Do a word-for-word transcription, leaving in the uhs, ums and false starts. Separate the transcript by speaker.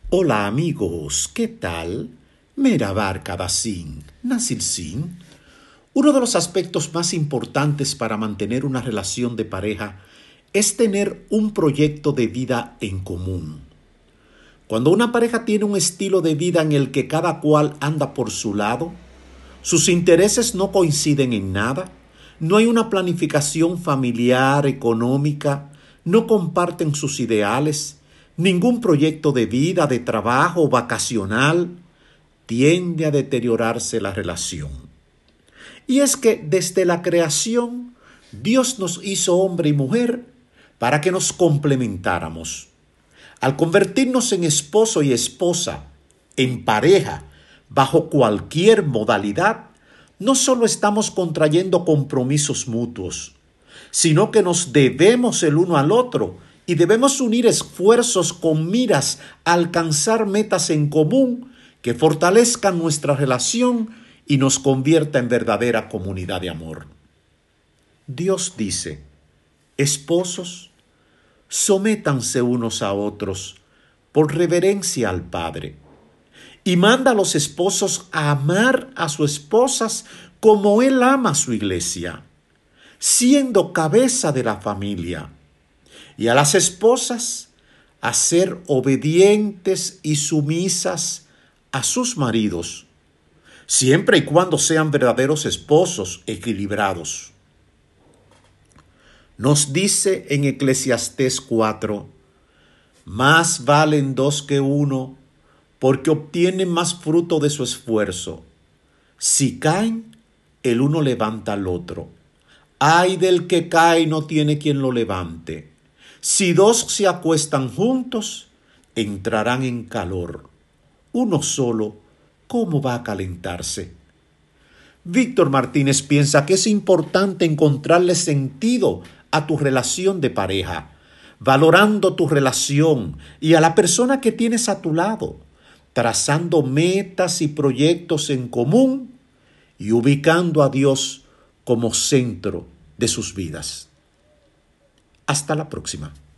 Speaker 1: Hola amigos, ¿qué tal? Merhaba arkadaşım, nasılsın? Uno de los aspectos más importantes para mantener una relación de pareja es tener un proyecto de vida en común. Cuando una pareja tiene un estilo de vida en el que cada cual anda por su lado, sus intereses no coinciden en nada, no hay una planificación familiar, económica, no comparten sus ideales, ningún proyecto de vida, de trabajo, vacacional, tiende a deteriorarse la relación. Y es que desde la creación, Dios nos hizo hombre y mujer para que nos complementáramos. Al convertirnos en esposo y esposa, en pareja, bajo cualquier modalidad, no solo estamos contrayendo compromisos mutuos, sino que nos debemos el uno al otro y debemos unir esfuerzos con miras a alcanzar metas en común que fortalezcan nuestra relación y nos convierta en verdadera comunidad de amor. Dios dice: esposos, sométanse unos a otros por reverencia al Padre. Y manda a los esposos a amar a sus esposas como Él ama a su iglesia, siendo cabeza de la familia. Y a las esposas a ser obedientes y sumisas a sus maridos, siempre y cuando sean verdaderos esposos equilibrados. Nos dice en Eclesiastés cuatro, más valen dos que uno, porque obtienen más fruto de su esfuerzo. Si caen, el uno levanta al otro. Ay del que cae y no tiene quien lo levante. Si dos se acuestan juntos, entrarán en calor. Uno solo, ¿cómo va a calentarse? Víctor Martínez piensa que es importante encontrarle sentido a tu relación de pareja, valorando tu relación y a la persona que tienes a tu lado, trazando metas y proyectos en común y ubicando a Dios como centro de sus vidas. Hasta la próxima.